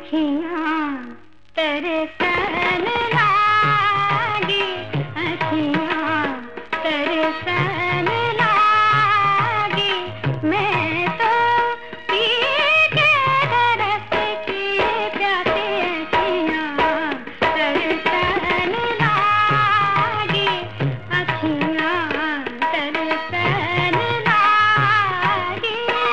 अखियाँ तरसन लागी, अखियाँ तरसन लागी। मैं तो पी के तरस की प्यासी, अखियाँ तरसन लागी, अखियाँ तरसन लागी।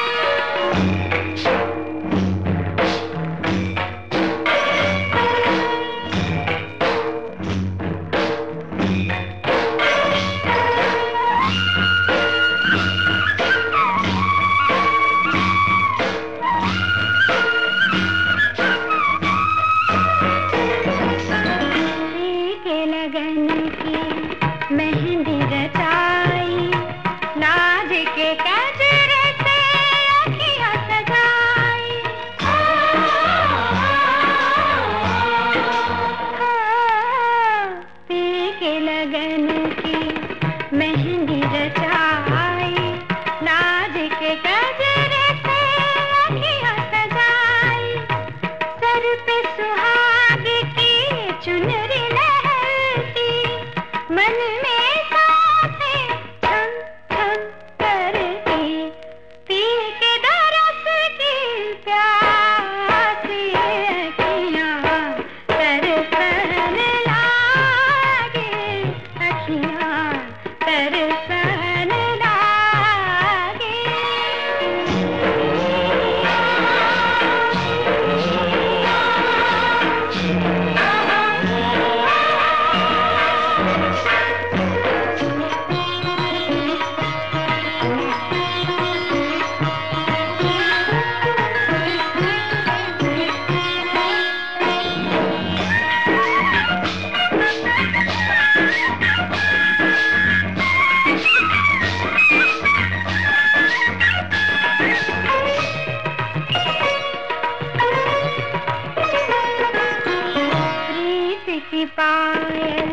लगन की मेहंदी रचाई, नाज के गजरे से अखियाँ सजाई। पी के लगन की मेहंदी रचाई, नाज के गजरे से अखियाँ सजाई। सर पे सुहाग की चुनरी मन में सांसें थम थम करती, पी के दरस की प्यासी, अखियाँ तरसन लागी, अखियाँ तरसन लागी। पायल